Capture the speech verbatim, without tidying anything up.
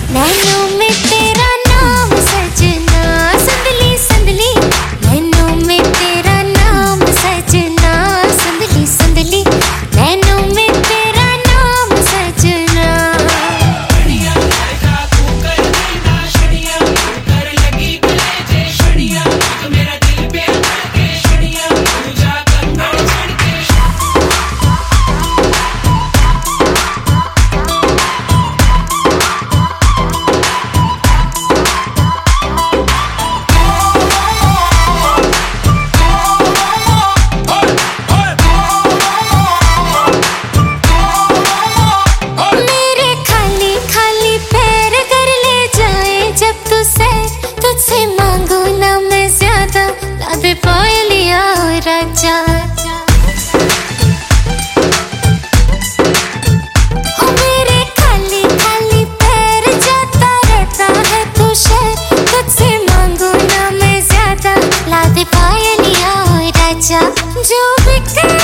नैनों में तेरा नाम सजना, संदली संदली। नैनों में तेरा नाम सजना, संदली संदली। नैनों में तेरा नाम सजना। शड़िया लड़का तू कर देना, शड़िया कर लगी कलेजे, शड़िया तो मेरा दिल पे अतर के, शड़िया पूजा करना चढ़ के। मेरे खाली खाली पैर कर ले जाए जब तू सैर, तुझसे मांगू ना मैं ज्यादा, ला दे पायलिया ओ राजा। ओ मेरे खाली खाली पैर जाता रहता है तू शहर, तुझसे मांगू ना मैं ज्यादा, ला दे पायलिया ओ राजा। जो बिके